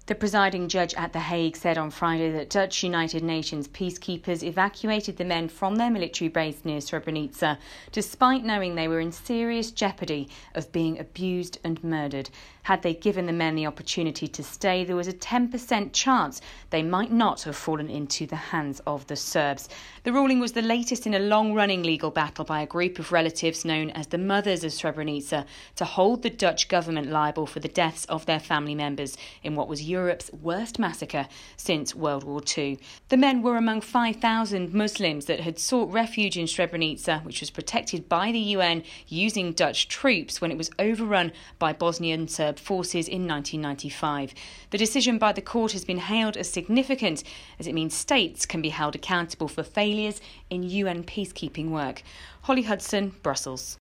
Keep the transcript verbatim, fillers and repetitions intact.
The presiding judge at The Hague said on Friday that Dutch United Nations peacekeepers evacuated the men from their military base near Srebrenica, despite knowing they were in serious jeopardy of being abused and murdered. Had they given the men the opportunity to stay, there was a ten percent chance they might not have fallen into the hands of the Serbs. The ruling was the latest in a long-running legal battle by a group of relatives known as the Mothers of Srebrenica to hold the Dutch government liable for the deaths of their family members in what was Europe's worst massacre since World War Two. The men were among five thousand Muslims that had sought refuge in Srebrenica, which was protected by the U N using Dutch troops when it was overrun by Bosnian Serb forces in nineteen ninety-five. The decision by the court has been hailed as significant, as it means states can be held accountable for failures in U N peacekeeping work. Holly Hudson, Brussels.